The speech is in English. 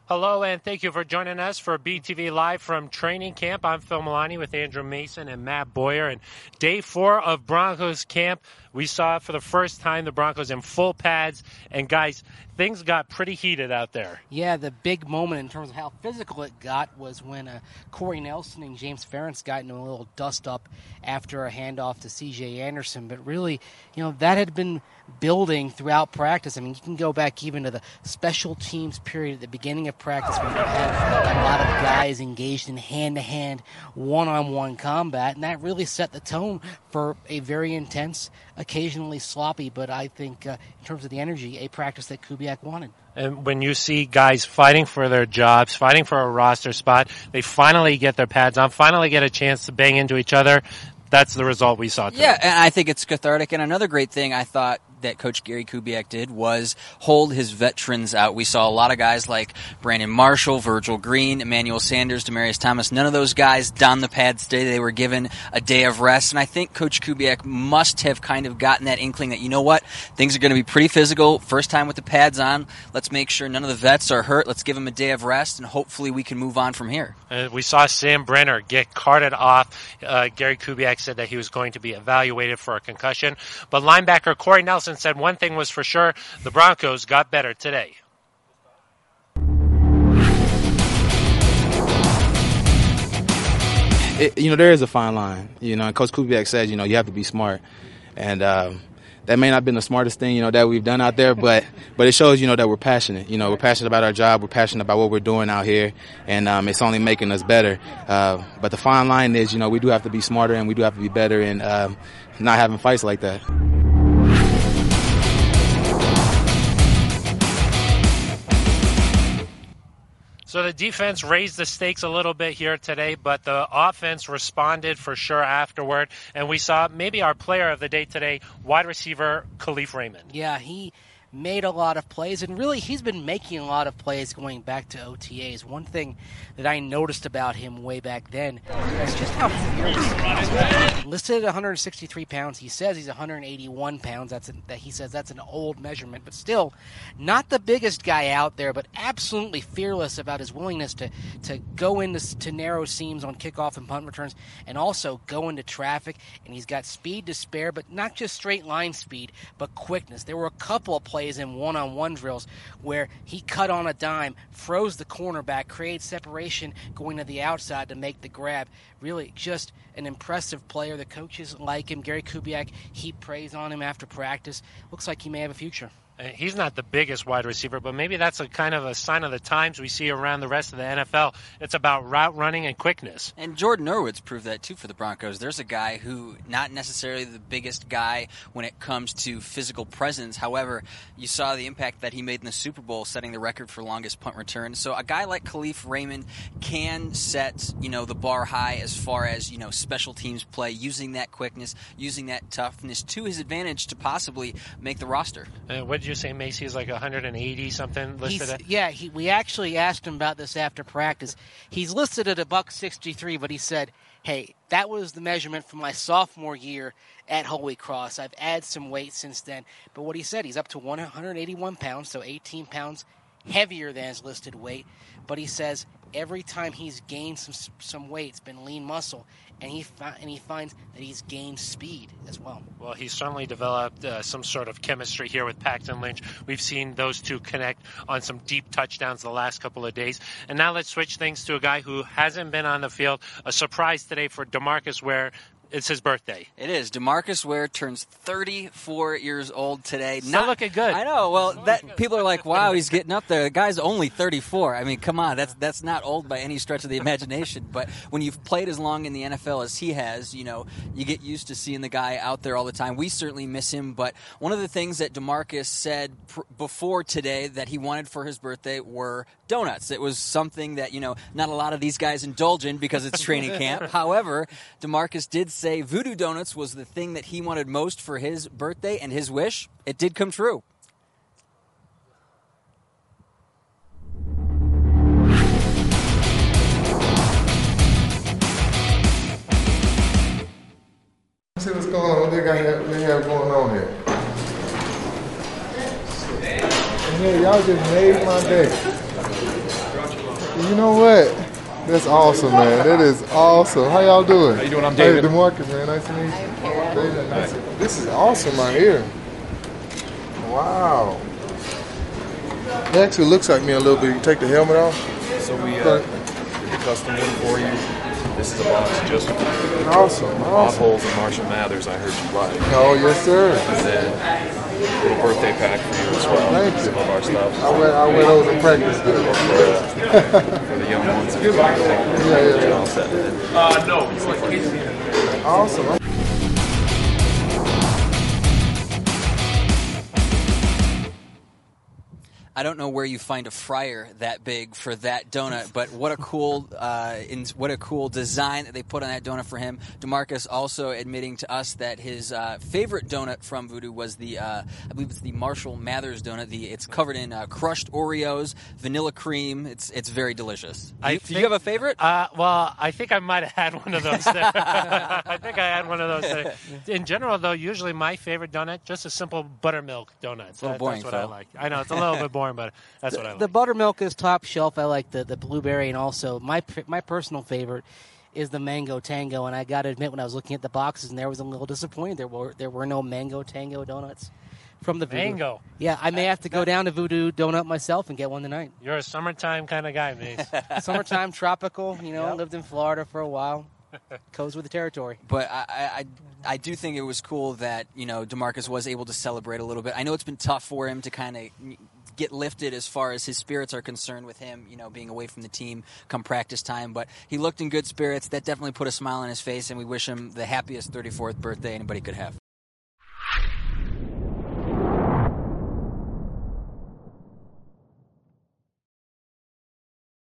Hello, and thank you for joining us for BTV Live from training camp. I'm Phil Milani with Andrew Mason and Matt Boyer. And day 4 of Broncos camp, we saw for the first time the Broncos in full pads. And guys, things got pretty heated out there. Yeah, the big moment in terms of how physical it got was when Corey Nelson and James Ferentz got into a little dust-up after a handoff to C.J. Anderson. But really, that had been building throughout practice. I mean, you can go back even to the special teams period at the beginning of practice when you had a lot of guys engaged in hand-to-hand, one-on-one combat, and that really set the tone for a very intense, occasionally sloppy, but I think in terms of the energy, a practice that Kubiak wanted. And when you see guys fighting for their jobs, fighting for a roster spot, they finally get their pads on, finally get a chance to bang into each other. That's the result we saw today. Yeah, and I think it's cathartic. And another great thing I thought that Coach Gary Kubiak did was hold his veterans out. We saw a lot of guys like Brandon Marshall, Virgil Green, Emmanuel Sanders, Demaryius Thomas. None of those guys donned the pads today. They were given a day of rest. And I think Coach Kubiak must have kind of gotten that inkling that, you know what, things are going to be pretty physical. First time with the pads on. Let's make sure none of the vets are hurt. Let's give them a day of rest, and hopefully we can move on from here. We saw Sam Brenner get carted off. Gary Kubiak said that he was going to be evaluated for a concussion. But linebacker Corey Nelson said one thing was for sure, the Broncos got better today. There is a fine line. And Coach Kubiak says, you have to be smart. And that may not have been the smartest thing, that we've done out there, but it shows, that we're passionate. We're passionate about our job. We're passionate about what we're doing out here, and it's only making us better. But the fine line is, we do have to be smarter, and we do have to be better and not having fights like that. So the defense raised the stakes a little bit here today, but the offense responded for sure afterward. And we saw maybe our player of the day today, wide receiver Kalif Raymond. Yeah, he made a lot of plays, and really he's been making a lot of plays going back to OTAs. One thing that I noticed about him way back then is just how fearless he is. Listed at 163 pounds. He says he's 181 pounds. He says that's an old measurement, but still not the biggest guy out there, but absolutely fearless about his willingness to go into narrow seams on kickoff and punt returns, and also go into traffic. And he's got speed to spare, but not just straight line speed, but quickness. There were a couple of plays in one-on-one drills where he cut on a dime, froze the cornerback, created separation going to the outside to make the grab. Really just an impressive player. The coaches like him. Gary Kubiak, he prays on him after practice. Looks like he may have a future. He's not the biggest wide receiver, but maybe that's a kind of a sign of the times we see around the rest of the NFL. It's about route running and quickness. And Jordan Norwood's proved that, too, for the Broncos. There's a guy who, not necessarily the biggest guy when it comes to physical presence. However, you saw the impact that he made in the Super Bowl, setting the record for longest punt return. So a guy like Kalif Raymond can set, the bar high as far as, special teams play, using that quickness, using that toughness to his advantage to possibly make the roster. What did you say, Macy, is like 180 something listed at? Yeah, we actually asked him about this after practice. He's listed at $163, but he said, hey, that was the measurement from my sophomore year at Holy Cross. I've added some weight since then. But what he said, he's up to 181 pounds, so 18 pounds heavier than his listed weight. But he says every time he's gained some weight, it's been lean muscle, and he finds that he's gained speed as well. Well, he's certainly developed some sort of chemistry here with Paxton Lynch. We've seen those two connect on some deep touchdowns the last couple of days. And now let's switch things to a guy who hasn't been on the field. A surprise today for DeMarcus Ware. It's his birthday. It is. DeMarcus Ware turns 34 years old today. Still looking good. I know. Well, people are like, wow, he's getting up there. The guy's only 34. I mean, come on. That's not old by any stretch of the imagination. But when you've played as long in the NFL as he has, you get used to seeing the guy out there all the time. We certainly miss him. But one of the things that DeMarcus said before today that he wanted for his birthday were donuts. It was something that, not a lot of these guys indulge in because it's training camp. However, DeMarcus did say Voodoo Donuts was the thing that he wanted most for his birthday, and his wish, it did come true. Let's see what's going on. What they have going on here? And yeah, y'all just made my day. You know what? That's awesome, man. That is awesome. How y'all doing? How you doing? I'm David. Hey, DeMarcus, man. Nice to meet you. David, nice. This is awesome right here. Wow. It actually looks like me a little bit. You take the helmet off? So we did the custom one for you. This is a box just for you. Awesome. Potholes and Marshall Mathers, I heard you like. Oh, yes, sir. And then a little birthday pack for you as well. Thank you. Some of our stuff. I wear those in practice. For the young ones. Yeah. All set. No. Awesome. I don't know where you find a fryer that big for that donut, but what a cool, what a cool design that they put on that donut for him. DeMarcus also admitting to us that his favorite donut from Voodoo was the, I believe it's the Marshall Mathers donut. It's covered in crushed Oreos, vanilla cream. It's very delicious. Do you have a favorite? Well, I think I might have had one of those there. I think I had one of those there. In general, though, usually my favorite donut, just a simple buttermilk donut. It's a little boring, That's what I like. I know, it's a little bit boring, but that's what I like. The buttermilk is top shelf. I like the blueberry, and also my personal favorite is the mango tango. And I got to admit, when I was looking at the boxes, and there was a little disappointed. There were no mango tango donuts from the Voodoo. Mango. Yeah, I may have to go down to Voodoo Donut myself and get one tonight. You're a summertime kind of guy, Mace. Summertime, tropical. Lived in Florida for a while. Goes with the territory. But I do think it was cool that DeMarcus was able to celebrate a little bit. I know it's been tough for him to kind of get lifted as far as his spirits are concerned with him, being away from the team come practice time. But he looked in good spirits. That definitely put a smile on his face, and we wish him the happiest 34th birthday anybody could have.